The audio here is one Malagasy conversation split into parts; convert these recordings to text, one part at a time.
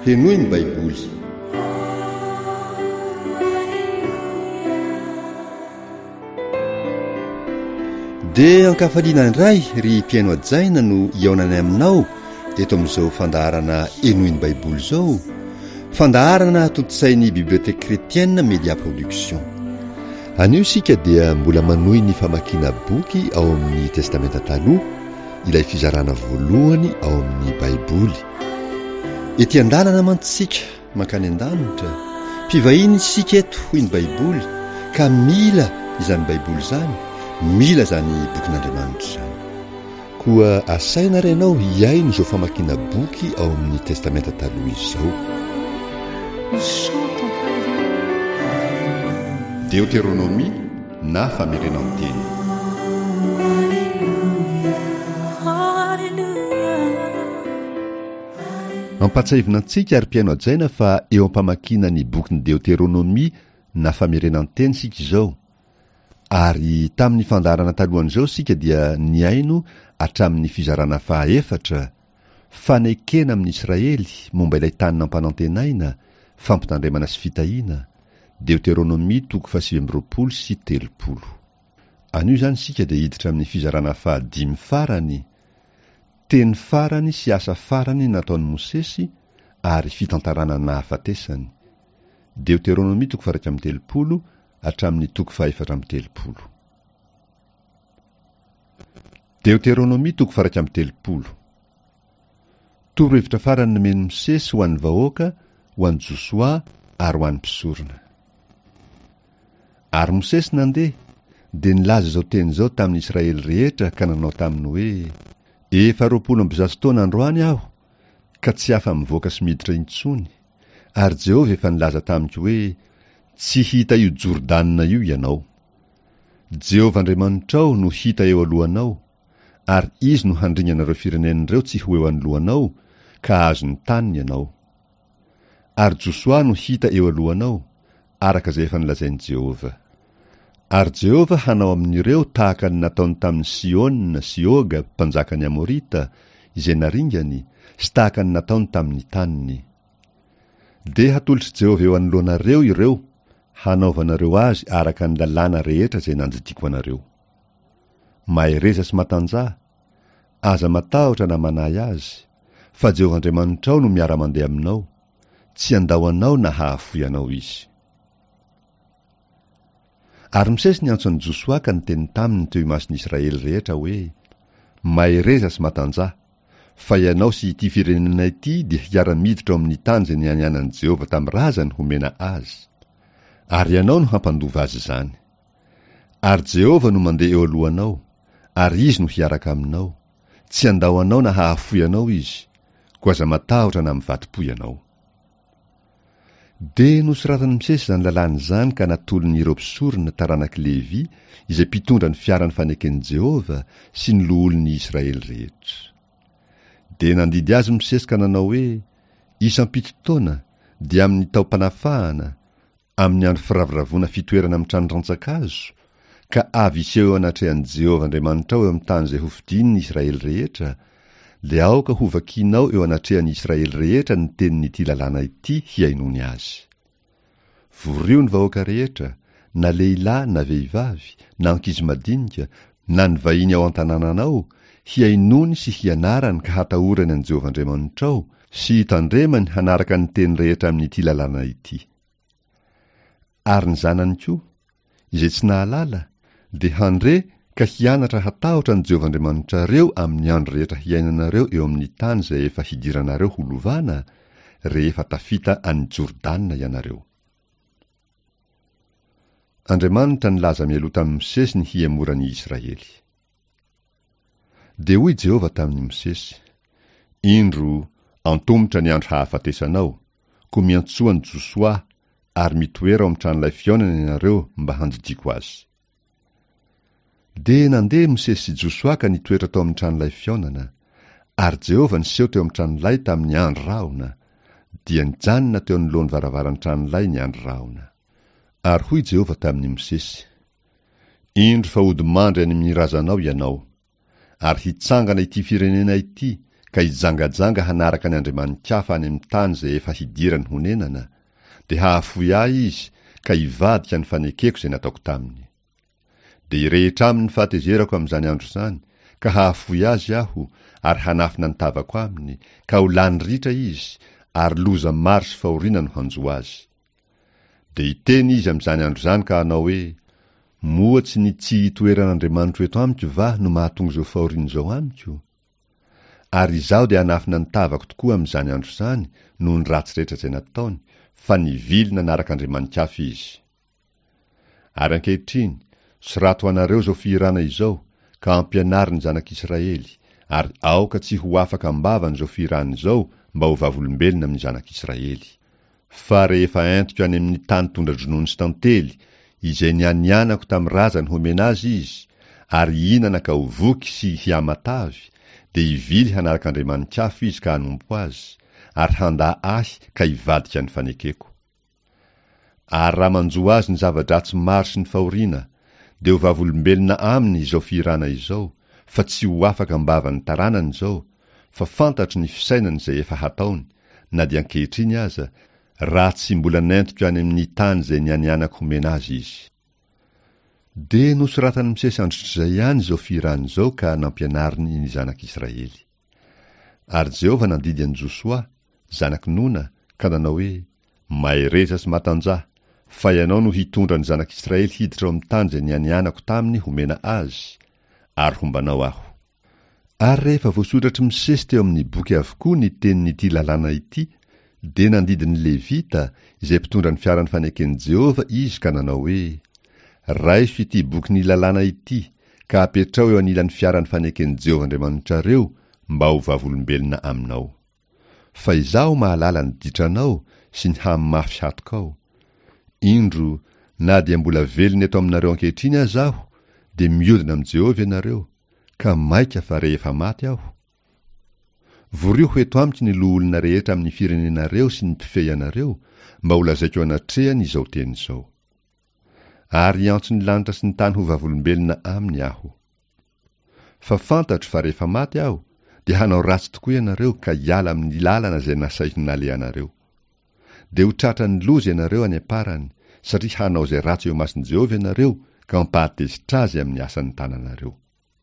tenoy ny baiboly. Dia ankafaliana indray ry mpiaino ajaina no iaonany aminao eto amin'izao fandaharana enoy ny baiboly izao, fandaharana totosain'ny biblioteka kretienne Media Production. Anio isika dia mbola manohy ny famakiana boky ao amin'ny testamenta taloha, ilay fizarana voalohany ao amin'ny baiboly. Ety an-dalana mantsika mankany an-danitra, mpivahiny isika eto hoy ny baiboly, ka mila izany baiboly izany, mila zany bokin'Andriamanitra izany. Koa asaina renao hiaino izao famakiana boky ao amin'ny testamenta taloha izao. Deutéronomie na famerenanteny. Ampatsahivina antsika ary mpiaino ajaina fa eo ampamakiana ny bokin'ny Deutéronomie na famerenanteny sika izao. Ary tamin'ny fandaharana talohan'izao sika dia niaino hatramin'ny fizarana fahaefatra, fanekena amin'ny Israely momba ilay tany nampanantenaina, fampitandremana sy fitahiana, Deutéronomie 7:30 sy 30. Anio zany sika dia hiditra amin'ny fizarana fahadimy farany, teny farany sy asa farany nataon'i Mosesy ary fitantarana nahafatesany. Deutéronomie 1:30 hatramin'ny 4:30. Deutéronomie 1:30. Torohevitra farany nomeny Mosesy ho an'ny vahoaka, ho an'i Josoa ary ho an'ny mpisorona. Ary Mosesy nandeha dia nilaza izao teny izao tamin'ny Israely rehetra ka nanao taminy hoe: 20 taona androany aho ka tsy afa mivoaka sy miditra intsony, ary Jehova efa nilaza tamiko hoe tsy hita io Jordanina io ianao. Jehova Andriamanitrao no hita eo alohanao, ary izy no handringanareo firenen'ireo tsy ho eo anolohanao ka azo ny taniny ianao. Ary Josoa no hita eo alohanao, araka izay efa nilazain'i Jehova. Ary Jehova hanao amin'ireo tahaka ny nataony tamin'ny Sihona sy Oga mpanjakany Amorita izay naringany, sy tahaka ny nataony tamin'ny taniny. Dia hatolotra Jehova eo anoloanareo ireo, hanaovanareo azy araka ny lalàna rehetra izay nanjidiko anareo. Mahay reza sy matanjah, aza matahotra na manahy azy, fa Jehova Andriamanitrao no miara-mandeha aminao, tsy andao anao na hahafoy anao izy. Ary Mosesy niantso an'i Josoa ka niteny taminy teo imason'ny Israely rehetra hoe: mahay reza sy matanjah, fa ianao sy ity firenena ity dia hiara-miditra ao amin'ny tany izay nianianan'i Jehova tamin'ny razany homena azy, ary ianao no hampandova azy izany. Ary Jehova no mandeha eo alohanao, ary izy no hiaraka aminao, tsy andao anao na hahafoy anao izy, koa aza matahotra na mivatim-po ianao. Dia nosoratan'i Mosesy izany lalàna izany ka natolony ireo mpisorona taranak'i Levi izay mpitondra ny fiarany faneken'i Jehova sy ny loholon'ny Israely rehetra. Dia nandidy azy Mosesy ka nanao hoe: isam-pito taona dia amin'ny tao-panafahana, amin'ny andro firaviravona fitoerana amin'ny trano rantsan-kazo, ka avy iseho anatrehan'i Jehova Andriamanitrao eo amin'ny tany izay hovidian'ny Israely rehetra, dia aoka ho vakianao eo anatrehan'ny Israely rehetra ny tenin'ity lalàna ity hiainony azy. Vorio ny vahoaka rehetra, na lehilahy na vehivavy, na ankizy madinika, na ny vahiny ao an-tanànanao, hiainony sy hianarany ka hatahorany an'i Jehova Andriamanitrao sy hitandremany hanaraka ny teny rehetra amin'ity lalàna ity. Ary ny zanany koa, izay tsy nahalala, dia handre ka hianatra hatahotra ny Jehova Andriamanitrareo amin'ny andro rehetra hiainanareo eo amin'ny tany izay efa hidiranareo ho lovana rehefa tafita any Jordanina ianareo. Andriamanitra nilaza mialoha tamin'i Mosesy ny hiamoran'ny Israely. Dia hoy Jehova tamin'i Mosesy: indro antomotra ny andro hahafatesanao, koa miantsoa ny Josoa ary mitoera ao amin'ny tranon'ilay fihaonana ianareo mba handidiko azy. Dia nandeha Mosesy sy Josoa ka nitoetra tao amin'ny tranon'ilay fihaonana, ary Jehova niseho teo amin'ny tranon'ilay tamin'ny andro rahona, dia nijanona teo anoloan'ny varavaran'ny tranon'ilay ny andro rahona. Ary hoy Jehova tamin'i Mosesy: indro fa hody mandry any amin'ny razanao ianao, ary hitsangana ity firenena ity ka hijangajanga hanaraka ny andriamanikafa any amin'ny tany izay efa hidirany honenana, dia hahafoy ahy izy ka hivadika ny fanekeko izay nataoko taminy. Dia hirehetra aminy ny fahatezerako amin'izany andro izany, ka hahafoy azy aho ary hanafina ny tavako aminy, ka ho lany ritra izy ary loza maro sy fahoriana no hanjo azy. Dia hiteny izy amin'izany andro izany ka hanao hoe, moatsy ny tsy hitoeran'Andriamanitra eto amiko va no mahatonga izao fahoriana izao amiko? Ary izaho dia hanafina ny tavako tokoa amin'izany andro izany noho ny ratsy rehetra izay nataony, fa nivilina naraka andriamanikafa izy. Ary ankehitriny, sorato anareo izao firana izao, ka ampianary ny zanak'Israely, ary aoka tsy ho afaka ambava n'izao firana izao mba ho vavolombelona amin'ny zanak'Israely. Fa rehefa entiko any amin'ny tany tondra dronono sy tantely, izay nianianako tamin'ny razany homena azy izy, ary hinana ka ho voky sy hiamatavy, dia hivily hanaraka andriamanikafa izy ka hanompo azy, ary handa ahy ka hivadika ny fanekeko. Ary raha manjo azy ny zava-dratsy maro sy ny fahoriana, dia ho vavolombelona aminy izao firana izao, fa tsy ho afaka ambava ny taranany izao, fa fantatro ny fisainany izay efa hataony, na dia ankehitriny aza, raha tsy mbola nentiko any amin'ny tany izay nianianako homena azy izy. Dia nosoratany misesy androtr'izay ihany izao firana izao ka nampianariny ny zanak'Israely. Ary Jehova nandidy an'i Josoa, zanaky Nona, ka nanao hoe, mahay reza sy matanjah, fa ianao no hitondra ny zanak'Israely hiditra ao amin'ny tany izay nianianako taminy homena azy, ary hombanao aho. Ary rehefa voasotratry misesy teo amin'ny boky avokoa ny tenin'ity lalàna ity, dia nandidiny Levita izay mpitondra ny fiaran'ny faneken'i Jehova izy ka nanao hoe, raiso ity boky ny lalàna ity, ka apetrao eo anilan'ny fiaran'ny faneken'i Jehova Andriamanitrareo mba ho vavolombelona aminao. Fa izaho mahalala ny ditranao sy ny hamafy hatokao. Indro, na dia mbola velona eto aminareo ankehitriny azaho, dia mihodina amin'i Jehova ianareo, ka maika fa rehefa maty aho. Vorio ho eto amiko ny loholona rehetra amin'ny firenenareo sy ny mpifehy anareo, mba ho lazaiko anatrehany izao teny izao. Ary antso ny lanitra sy ny tany ho vavolombelona aminy aho. Fa fantatro fa rehefa maty aho, dia hanao ratsy tokoa ianareo ka hiala amin'ny lalana izay nasaiko nalehanareo. Dia ho tratra ny loza ianareo any aparany, satria hanao izay ratsy eo mason'i Jehova ianareo ka mampahatezitra azy amin'ny asan'ny tananareo.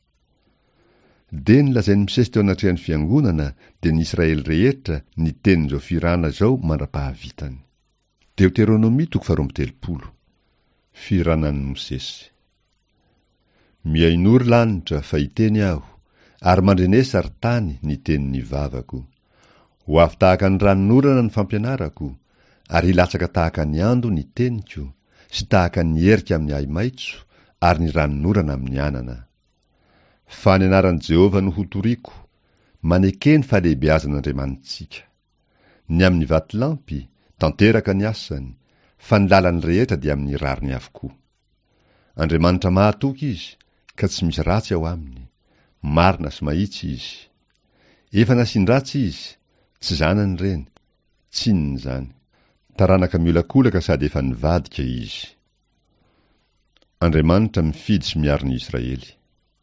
Dia nilazainy misesy teo anatrehan'ny fiangonana dia ny Israely rehetra ny tenin'izao firana izao mandra-pahavitany. Deuteronomia 12:30. Firanan'ny Mosesy. Mihainory lanitra fa hiteny aho, ary mandrenesa ary tany ny tenin'ny vavako. Ho avy tahaka ny ranonorana ny fampianarako, ary hilatsaka tahaka ny ando ny teniko, sy tahaka ny herika amin'ny ahi-maitso, ary ny ranonorana amin'ny anana. Fa ny anaran'i Jehova no hotoriako, manekeny fahalehibeazan'Andriamanitsika. Ny amin'ny vatolampy, tanteraka ny asany, fa ny lalany rehetra dia amin'ny rariny avokoa. Andriamanitra mahatoky izy, ka tsy misy ratsy ao aminy, marina sy mahitsy izy. Efa nasin-dratsy izy, tsy zanany reny, tsinony zany. Taranaka miolakolaka sady efa nivadika izy. Andriamanitra mifidy sy miaro ny Israely.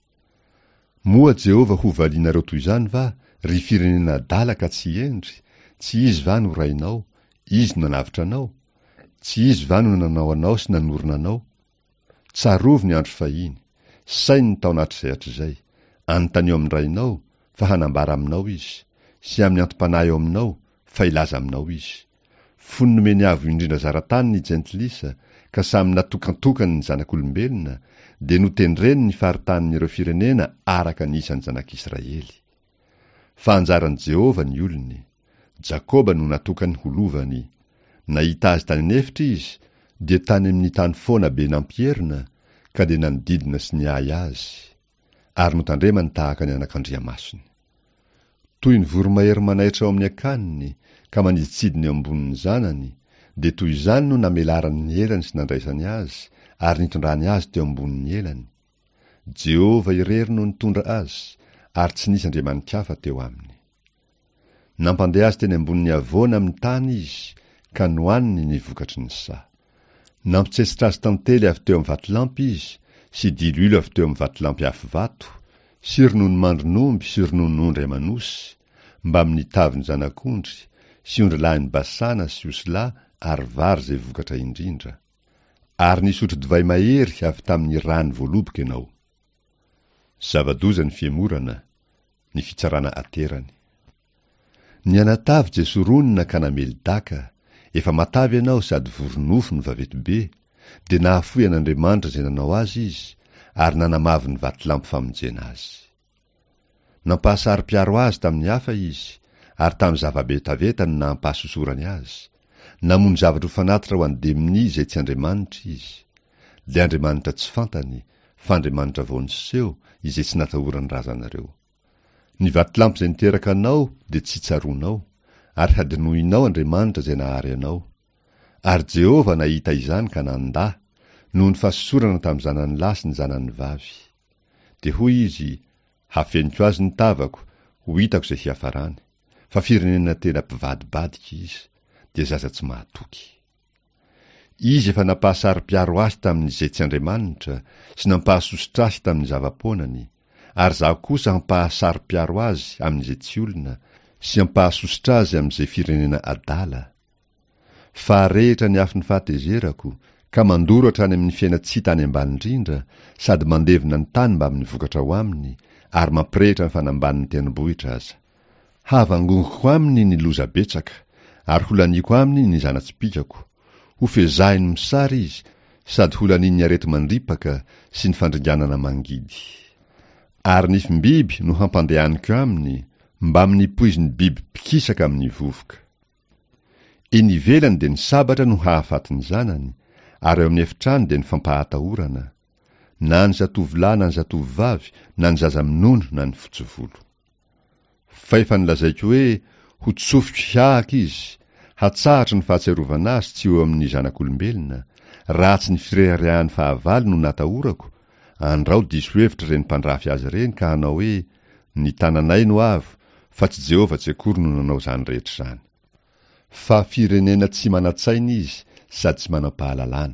Moa Jehova ho valianareo toy izany va, ry firenena dalaka tsy endry, tsy izy va no rainao, izy no nanavitra anao, tsy izy va no nanao anao sy nanorina anao. Tsarovy ny andro fahiny, sainy ny tao anatr'izay hatr'izay, anontany eo amin'ny rainao, fa hanambara aminao izy, sy amin'ny antom-panahy eo aminao, fa ilaza aminao izy. Fony nomeny avo indrindra zaratany ny jentilisa, ka samy natokantokany ny zanak'olombelona, dia notendreny ny faritanin'ireo firenena araka ny isan'ny zanak'Israely. Fa anjaran'i Jehova ny olony, Jakoba no natokany holovany. Nahita azy tany anefitra izy, dia tany amin'ny tany foana be nampierina, ka dia nanodidina sy niay azy, ary notandremany tahaka ny anak'Andriamasiny. Toy ny voromahery manaitra ao amin'ny akaniny, ka maniditsidiny eo ambonin'ny zanany, dia toy izany no namelarany ny elany sy nandraisany azy, ary nitondrany azy teo ambonin'ny elany. Jehova irery no nitondra azy, ary tsy nisy andriamanikafa teo aminy. Nampandeha azy teny ambonin'ny havoana amin'ny tany izy, ka nohaniny ny vokatry ny sa. Nampitsesitra azy tantely avy teo amin'ny vatolampy izy, sy dililo avy teo amin'ny vatolampy afy vato, sy ronono mandronomby sy ronon'ondry amanosy, mba amin'ny taviny zanak'ondry, sy ondry lahy ny Basana sy Osila ary vary zay vokatra indrindra. Ary nisotro divay mahery avy tamin'ny rany voaloboka ianao. Zava-doza ny fiemorana, ny fitsarana aterany. Ny anatavy je soronina ka namely daka, efa matavy ianao sady voronofo ny vavetobe, de nahafoy an'Andriamanitra zay nanao azy izy, ary nanamavy ny vatolampy famonjena azy. Nampahasari-piaro azy tamin'ny hafa izy, ary tamin'ny zava-betaveta no nampahasosorany azy. Namono zavatra ho fanatitra ho andeminy izay tsy Andriamanitra izy. Le Andriamanitra tsy fantany, fa Andriamanitra vao niseho izay tsy natahorany razanareo. Ny vatolampy zay niteraka anao de tsy tsaronao, ary hadinoinao Andriamanitra zay nahary anao. Ary Jehova nahita izany ka nanda, noho ny fahasosorana tamin'ny zanany lahy sy ny zanany vavy. De hoy izy, hafeniko azy ny tavako, ho hitako zay hiafarany, fa firenena tena mpivadibadika izy, de zaza tsy mahatoky. Izy efa nampahasari-piaro azy tamin'izay tsy Andriamanitra, sy nampahasositra azy tamin'ny zava-ponany, ary zaho kosa hampahasari-piaro azy amin'izay tsy olona, sy hampahasositra azy amin'izay firenena adala. Fa rehetra ny afy ny fahatezerako, ka mandoro hatrany amin'ny fiaina tsy tany ambany indrindra, sady mandevina ny tany mba amin'ny vokatra ho aminy, ary mampirehitra ny fanamban'ny tendrombohitra aza. Havangongoko aminy ny loza betsaka, ary holaniko aminy ny zanatsipikako. Ho fezahiny misary izy, sady holaniny arety mandripaka sy ny fandringanana mangidy. Ary ny fimbiby no hampandehaniko aminy, mba amin'ny poiziny biby pikisaka amin'ny vovoka. Eny ivelany de ny sabatra no hahafatiny zanany, ary eo amin'ny efitrano de ny fampahatahorana, na ny zatovolahy na ny zatovovavy, na ny zaza minono na ny fotsovolo. Fa efa nilazaiko hoe, ho tsofiko hiahaka izy, hatsahatra ny fahatserovana azy tsy eo amin'ny zanak'olombelona, ratsy ny firehariahan'ny fahavalo no natahorako, andrao diso hevitra reny mpandrafy azy reny ka hanao hoe, ny tananay no avo, fa tsy Jehova tsy akory no nanao zany rehetra zany. Fa firenena tsy manatsaina izy, sady tsy manam-pahalalana.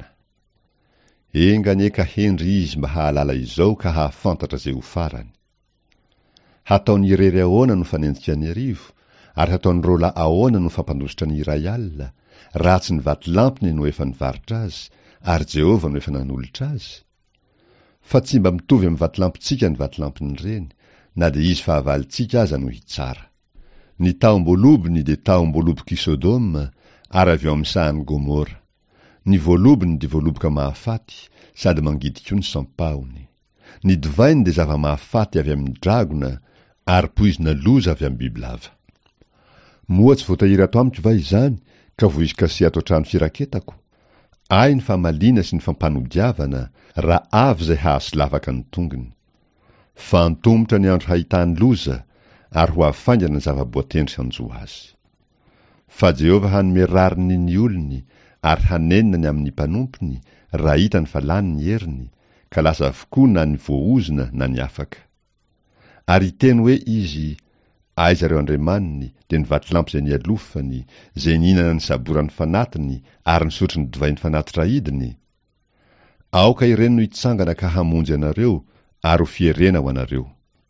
Engany eka hendry izy mba hahalala izao ka hahafantatra zay ho farany. Hataony irery ahoana no fanenjika ny arivo, ary hataony rola ahoana no fampandositra ny iray alina, ratsy ny vatolampiny no efa nivaritra azy, ary Jehova no efa nanolotra azy. Fa tsy mba mitovy amin'ny vatolampitsika ny vatolampiny reny, na de izy fahavalitsika aza no hitsara. Ny taombolobiny de taombolobok'i Sodoma, ary avy eo amin'ny sahan'ny Gomora. Ny voalobiny de voaloboka mahafaty, sady mangidiko ny sampahony. Ny divainy de zava-mahafaty avy amin'ny dragona, ary poizina loza avy amin'ny bibilava. Moa tsy voatahiry ato amiko va izany, ka voizy kasi ato trano firaketako? Ay ny famalina sy ny fampanodiavana, raha avy zay hahasolavaka ny tongony. Fa antomotra ny andro hahitany loza, ary ho afaingana ny zava-boatendry hanjo azy. Fa Jehova hanome rariny ny olony, ary hanenina ny amin'ny mpanompony, raha hitany fa lany ny heriny, ka lasa avokoa na ny voaozina na ny afaka. Ary teny hoe izy, aizareo Andriamaniny, de ny vatolampy zay nialofany, zay nihinana ny saborany fanatiny, ary nisotro ny divay ny fanatitra idiny. Aoka ireny no hitsangana ka hamonjy anareo, ary ho fierena ho anareo.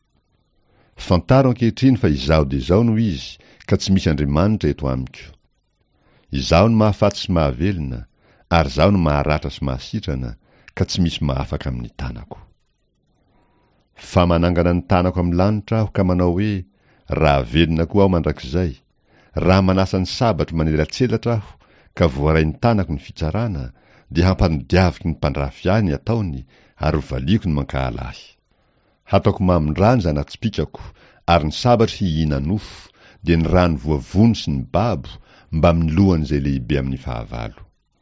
Fantaro ankehitriny fa izao de izao no izy, ka tsy misy Andriamanitra eto amiko. Izao no mahafaty sy mahavelona, ary zao no maharatra sy mahasitrana, ka tsy misy mahafaka amin'ny tanako. Fa manangana ny tanako amin'ny lanitra aho ka manao hoe, raha velona koa aho mandrakizay, raha manasa ny sabatro manelatselatra aho, ka voaray ny tanako ny fitsarana, de hampanodiaviko ny mpandrafy ahy ny ataony, ary valiko ny mankahalahy. Hataoko mamindrany zanatsipikako, ary ny sabatro hihina nofo, de ny rano voavony sy ny babo, mba amin'ny lohany zay lehibe amin'ny fahavalo.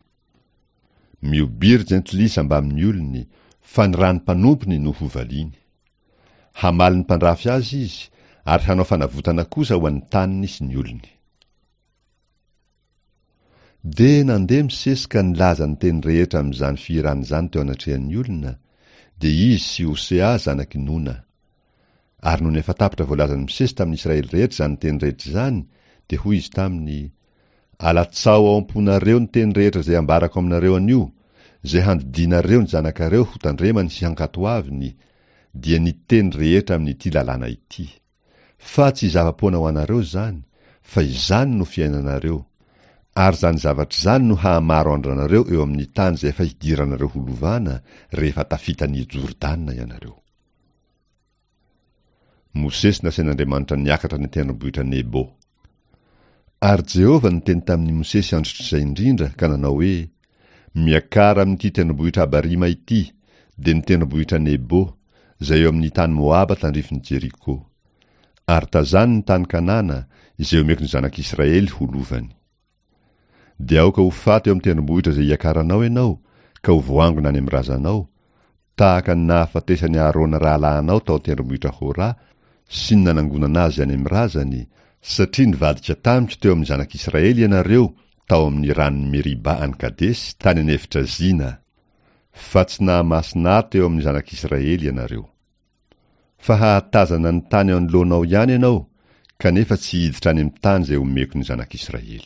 Miobiry jentilisa mba amin'ny olony, fa ny ranom-panompony no hovaliany. Hamaly ny mpandrafy azy izy, ary hanao fanavotana kosa ho an'ny taniny sy ny olony. De nandeha misesika nilaza ny teny rehetra amin'izany fihirany zany teo anatrehan'ny olona, de izy sy Hosea zanaky Nona. Ary noho ny efa tapitra voalazany misesy tamin'ny Israely rehetra zany teny rehetra zany, de hoy izy taminy, alatsao ao am-ponareo ny teny rehetra zay ambarako aminareo anio, zay handidinareo ny zanakareo ho tandremany sy hankatoaviny, dia ny teny rehetra amin'ity lalàna ity. fa tsy zava-poana ho anareo zany, fa izany no fiainanareo, ary zany zavatra zany no hahamaro andranareo eo amin'ny tany izay efa hidiranareo holovana rehefa tafitany Jordana ianareo. Mosesy nasain'Andriamanitra niakatra ny tendrombohitra Nebo. Ary Jehova niteny tamin'ny Mosesy androtr'izay indrindra ka nanao hoe, miakara amin'ity tendrombohitra Abarima ity, dia ny tendrombohitra Nebo, izay eo amin'ny tany Moaba tandrifin'ny Jeriko. Ary tazany ny tany Kanana, izay omeko ny zanak'Israely holovany. Dia aoka ho faty eo amin'ny tendrombohitra izay iakaranao ianao, ka ho voangona any amin'ny razanao, tahaka ny nahafatesany Arona rahalahinao tao tendrombohitra Hora, sy ny nanangonana azy any amin'ny razany, satria nivadika tamika teo amin'ny zanak'Israely ianareo tao amin'ny ranon'ny Meriba any Kadesy tany anefitra Zina, fa tsy nahamasina ahy teo amin'ny zanak'Israely ianareo. Fa hahatazana ny tany anoloanao ihany ianao, kanefa tsy hiditra any amin'ny tany izay omeko ny zanak'Israely.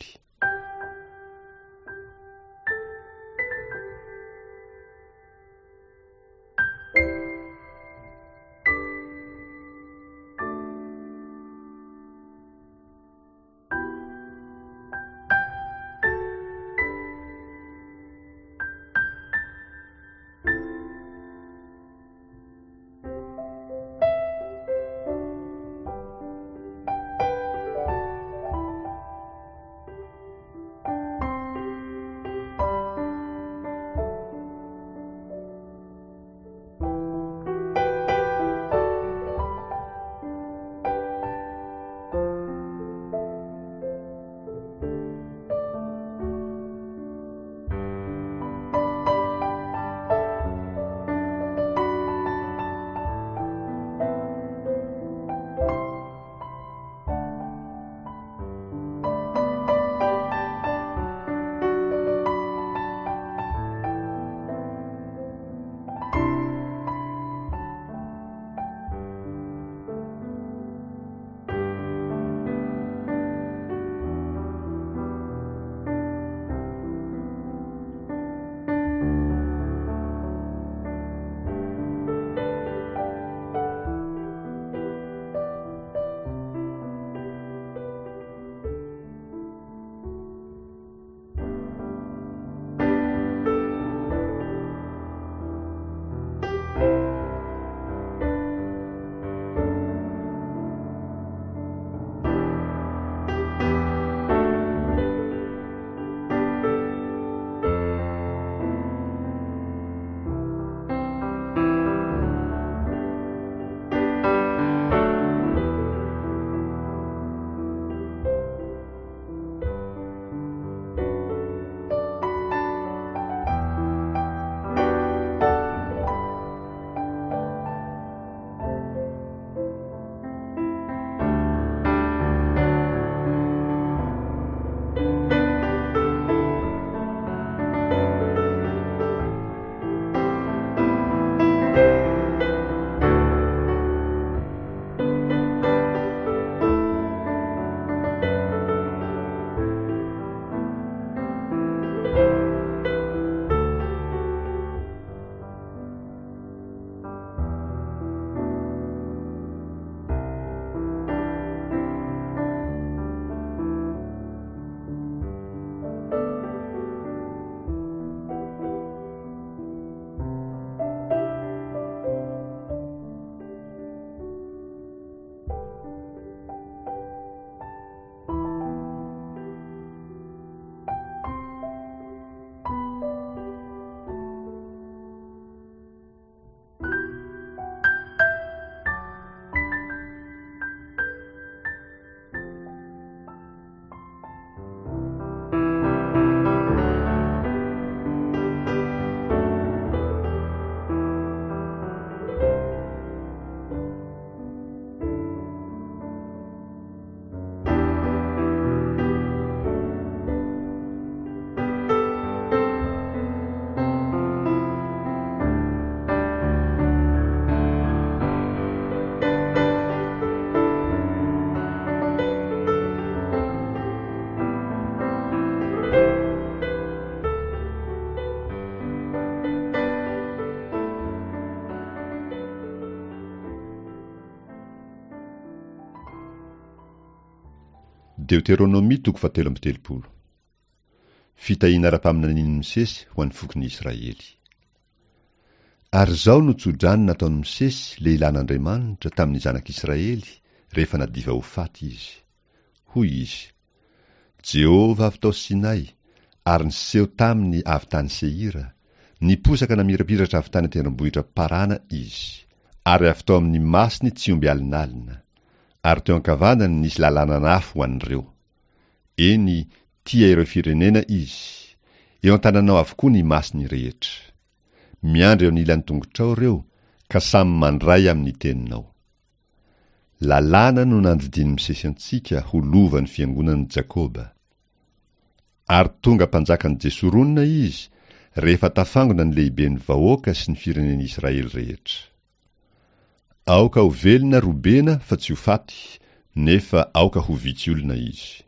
Deuteronomia 7:17. Fitahiana ara-paminaniny Mosesy ho an'ny fokiny Israely. Ary zao no tsodrany nataony Mosesy lehilan'Andriamanitra tamin'ny zanak'Israely rehefa nadiva ho faty izy. Hoy izy: Jehova avy tao Sinay, ary niseho taminy avy tany Seira, niposaka namirapiratra avy tany an-tendrombohitra Parana izy, ary avy tao amin'ny masiny tsy omby alinalina, ary teo ankavanany nisy lalàna afo ho an'ireo. Eny, tia ireo firenena izy, eo an-tananao avokoa ny masiny rehetra. Miandry eo anilan'ny tongotrao reo, ka samy mandray amin'ny teninao. Lalàna no nandidiny Mosesy antsika ho lovan'ny fiangonan'i Jakoba. Ary tonga mpanjakan'ny Jesoronina izy, rehefa tafangona ny lehiben'ny vahoaka sy ny firenen'i Israely rehetra. Aoka ho velona Robena fa tsy ho faty, nefa aoka ho vitsy olona izy.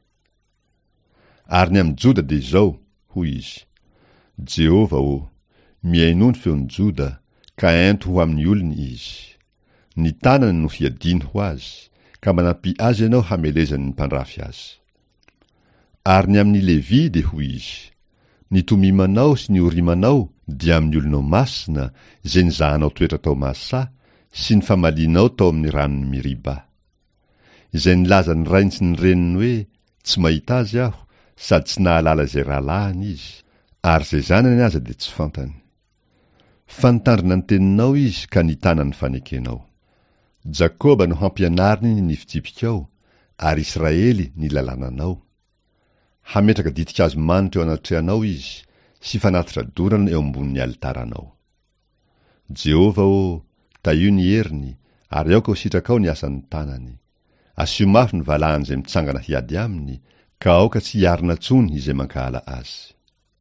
Ary ny amin'ny Joda dia izao, hoy izy: Jehova miaino ny feon'ny Joda, ka ento ho amin'ny olony izy. Ny tanany no hiadiny ho azy, ka manampy azy ianao hamelezany ny mpandrafy azy. Ary ny amin'ny Levi dia hoy izy: ny tomimanao sy ny orimanao dia amin'ny olonao masina, izay nizahanao toetra tao Masa, sy ny famalianao tao amin'ny ranony Meriba. Izay nilaza ny rainy sy ny reniny hoe: tsy mahita azy aho, sady tsy nahalala izay rahalahiny izy, ary izay zanany aza dia tsy fantany. Fa nitandrina ny teninao izy ka nitana ny fanekenao. Jakoba no hampianariny ny fitsipikao, ary Israely ny lalànanao. Hametraka ditikazo manitra eo anatrehanao izy, sy fanatitra dorana eo ambonin'ny alitaranao. Jehova taio ny heriny, ary aoka ho sitrakao ny asan'ny tanany. Asio mafy ny valahany izay mitsangana hiady aminy, ka aoka tsy hiarina tsony izay mankahala azy.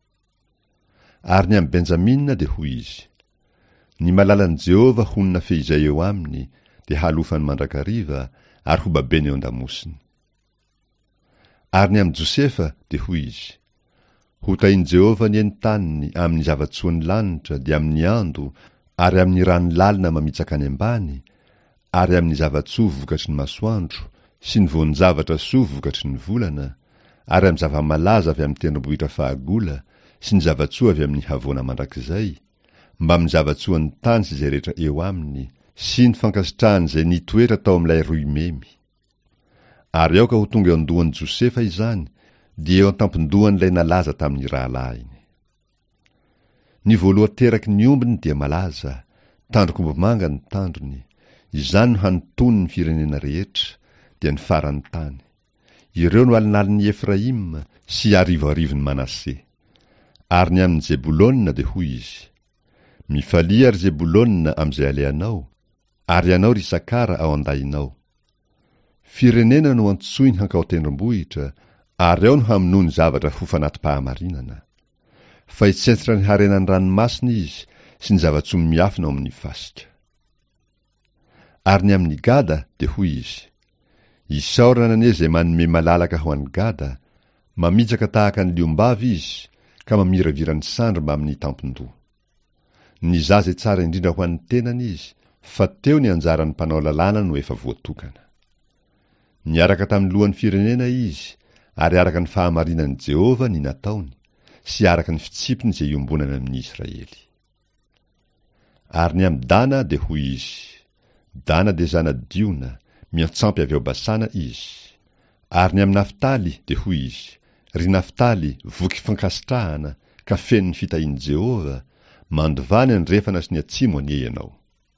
Ary ny amin'ny Benjamina dia hoy izy: ny malalan'i Jehova honina fehizay eo aminy, dia halofany mandrakariva, ary ho babeny eo an-damosiny. Ary ny amin'ny Josefa dia hoy izy: hotahin'i Jehova ny eni-taniny amin'ny zavatsoan'ny lanitra dia amin'ny ando, ary amin'ny rano lalina mamitsaka any ambany, ary amin'ny zavatsoa vokatry ny masoandro, sy ny voan-javatra soa vokatry ny volana, ary amin'ny zava-malaza avy amin'ny tendrombohitra fahagola, sy ny zavatsoa avy amin'ny havoana mandrakizay, mba amin'ny zavatsoan'ny tany sy izay rehetra eo aminy, sy ny fankasitrahany izay nitoetra tao amin'ilay roy memy. Ary aoka ho tonga eo an-dohan'i Josefa izany, dia eo an-tampon-dohan'ilay nalaza tamin'ny rahalahiny. Ny voalohan-teraky ny ombiny dia malaza, tandrokombomanga ny tandrony, izany no hanotony ny firenena rehetra, dia ny faran'ny tany. Ireo no alinalin'ny Efraim sy arivoarivon'ny Manase. Ary ny amin'ny Zebulona dia hoy izy: mifalia ry Zebulona amin'izay aleanao, ary ianao ry Isakara ao andahinao. Firenena no antsoiny hankao tendrombohitra, ary ao no hamonoany zavatra ho fanatim-pahamarinana. Fa hitsentsitra ny harenan'ny ranomasina izy, sy ny zavatsoa miafina ao amin'ny fasika. Ary ny amin'ny Gada dia hoy izy: isaorana anie izay manome malalaka ho an'ny Gada, mamitsaka tahaka ny liombavy izy, ka mamiravira ny sandro mba amin'ny tampon-doha. Ny zaza tsara indrindra ho an'ny tenany izy, fa teo ny anjaran'ny mpanao lalàna no efa voatokana. Niaraka tamin'ny lohan'ny firenena izy, ary araka ny fahamarinan'i Jehova ny nataony, sy araka ny fitsipiny izay iombonana amin'ny Israely. Ary ny amin'ny Dana dia hoy izy: Dana dia zana Diona, miantsampy avy ao Basana izy. Ary ny amin'ny Naftaly dia hoy izy: ry Naftaly, voky fankasitrahana, ka feno ny fitahian'i Jehova, mandovany ny refana sy ny atsimo anie ianao.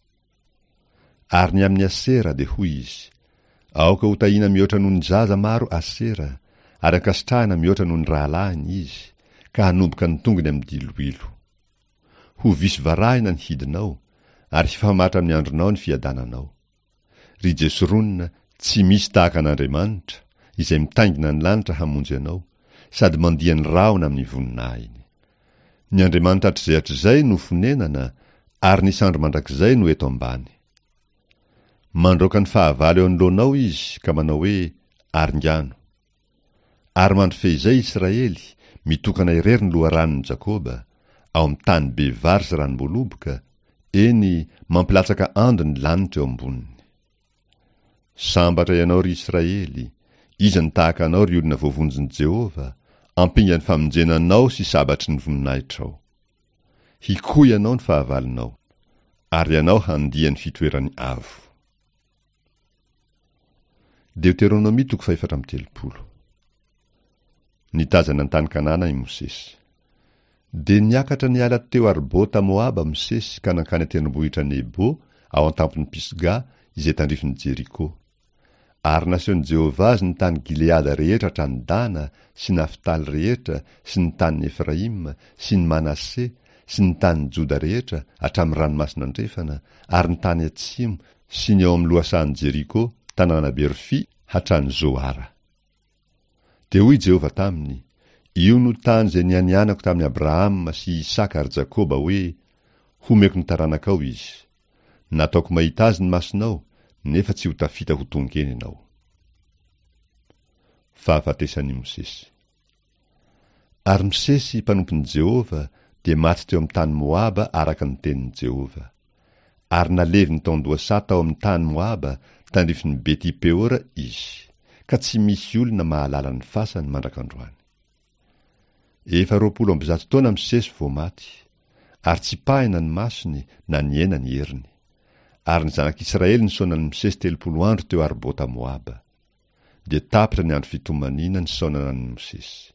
Ary ny amin'ny Asera dia hoy izy: aoka ho tahiana mihoatra noho ny zaza maro Asera, ary ankasitrahana mihoatra noho ny rahalahiny izy, ka hanomboka ny tongony amin'ny diloilo. Ho visy varahina ny hidinao, ary hifamatra amin'ny andronao ny fiadananao. Ry Jesoronina, tsy misy tahaka an'Andriamanitra, izay mitaingina ny lanitra hamonjy ianao, sady mandiha ny rahona amin'ny voninahiny. Ny Andriamanitra hatr'izay no fonenana, ary ny sandro mandrakizay no eto ambany. Mandroaka ny fahavalo eo anoloanao izy, ka manao hoe: aringano. Ary mandro fehizay Israely, mitokana irery ny loharanon'i Jakoba, ao amin'ny tany be vary sy ranom-boaloboka, eny mampilatsaka ando ny lanitra eo amboniny. Sambatra ianao ry Israely, Iza ny tahaka anao ry olona voavonjin'i Jehova, ampingany famonjenanao sy sabatry ny voninahitra ao. Hikoy ianao ny fahavalonao, ary ianao handiany fitoerany avo. Deuteronomia 4:30. Nitazana ny tany Kanana i Mosesy. De niakatra niala teo Arbota Moaba Mosesy ka nankany tendrombohitra Nebo ao an-tampony Pisga izay tandrifin'ny Jeriko. Ary naseon'i Jehova azy ny tany Gileada rehetra hatrany Dana sy Naftaly rehetra sy ny tany Efraim sy ny Manase sy ny tany Joda rehetra hatramin'ny ranomasina andrefana ary ny tany atsimo sy ny ao amin'ny lohasahan'i Jeriko tanàna Berfi hatrany Zoara. De hoy Jehova taminy, io no tany izay nianianako tamin'ny Abrahama sy Isaka ary Jakoba hoe, homeko ny taranakao izy. Nataoko mahita azy ny masonao, nefa tsy ho tafita ho tongeny ianao. Fahafatesan'i Mosesy. Ary Mosesy mpanompon'i Jehova dia maty teo amin'ny tany Moaba araka ny tenin'i Jehova. Ary nalevy ny taondoha tao amin'ny tany Moaba tandrifin'ny Beti Peora izy, ka tsy misy olona mahalala ny fasany mandrakandroany. 20 taona Mosesy vao maty, ary tsy pahina ny masony na ny ena ny heriny. Ary ny zanak'Israely nisaonan'i Mosesy 30 andro teo Arbota Moaba. De tapitra ny andro fitomanina nisaonanan'i Mosesy.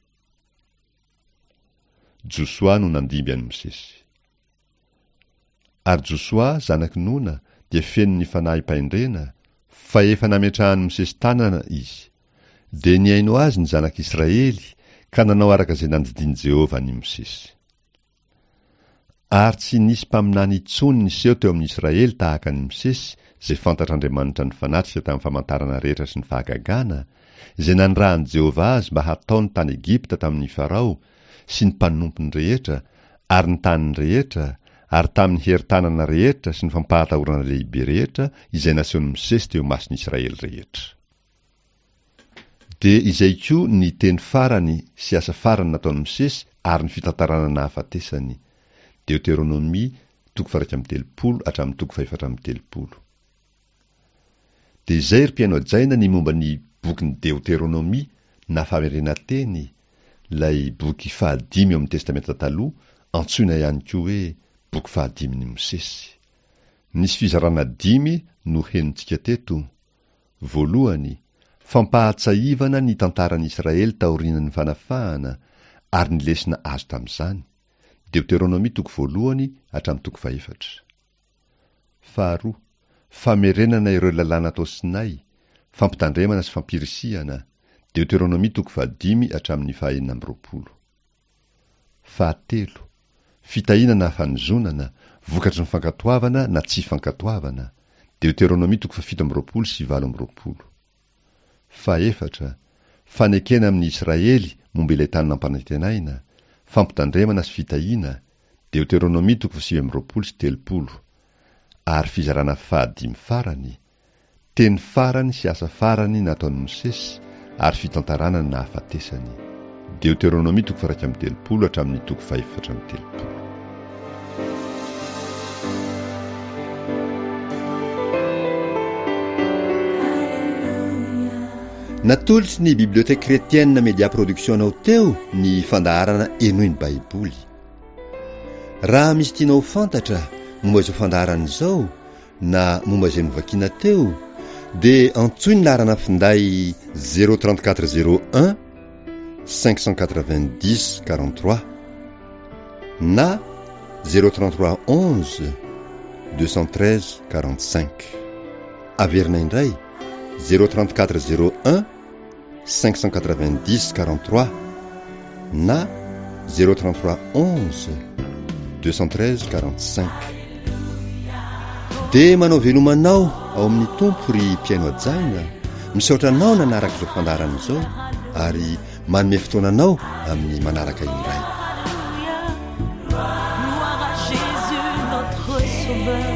Josoa no nandimby an'i Mosesy. Ary Josoa, zanaky Nona, dia feno ny fanahy paindrena, fa efa nametrahan'i Mosesy tanana izy. De niaino azy ny zanak'Israely, ka nanao araka izay nandidiny Jehova ny Mosesy. Ary tsy nisy mpaminany intsony niseho teo amin'ny Israely tahaka ny Mosesy, izay fantatr'Andriamanitra ny fanatrika tamin'ny famantarana rehetra sy ny fahagagana, izay nandrahan'i Jehova azy mba hatao ny tany Egipta tamin'ny Farao, sy ny mpanompony rehetra, ary ny taniny rehetra, ary tamin'ny heritanana rehetra sy ny fampahatahorana lehibe rehetra, izay nasehon'i Mosesy teo mason'ny Israely rehetra. De izay koa ny teny farany sy asa farany nataon'i Mosesy ary ny fitantarana nahafatesany. Deuteronomia 4:30 hatramin'ny 4:30. De izay ry mpiaino ajaina ny momba ny bokin'ny Deuteronomia na famerenanteny, lay boky 5 amin'ny testamenta taloha, antsoina ihany koa hoe boky 5 Mosesy. Nisy fizarana 5 no henontsika teto. Voalohany, fampahatsaivana ny tantaran'i Israely taorian'ny fanafahana ary ny lesina azo tamin'izany. Deuteronomia 1 hatramin'ny 4. Faharoa, famerenana ireo lalàna tao Sinay, fampitandremana sy fampirisihana. Deuteronomia 5 hatramin'ny 9. Fahatelo, fitahinana fanizonana, vokatry ny fankatoavana na tsy fankatoavana. Deuteronomia 7 sy 8. Faefatra, fanekena amin'ny Israely momba ilay tany nampanantenaina, fampitandremana sy fitahina. Deuteronomia 7 sy 30. Ary fizarana 5 farany, teny farany sy asa farany nataon'i Mosesy ary fitantarana ny nahafatesany. Deuteronomia 4:30 hatramin'ny 5:30. Natolotsy ny Bibliothèque Chrétienne Média Production anao teo ny fandaharana enoiny Baiboly. Raha misy tianao fantatra momba izao fandaharana izao na momba izay novakiana teo, dia antsoy ny laharana finday 03401 590 43 na 033 11 213 45. Averina indray 03401 590 43 na 033 11 213 45. De manao velomanao ao amin'ny tompo ry mpiaino ajaina, misaotra anao nanaraka izao fandaharana izao ary manome fotoananao amin'ny manaraka indray. Gloire à Jésus notre sauveur.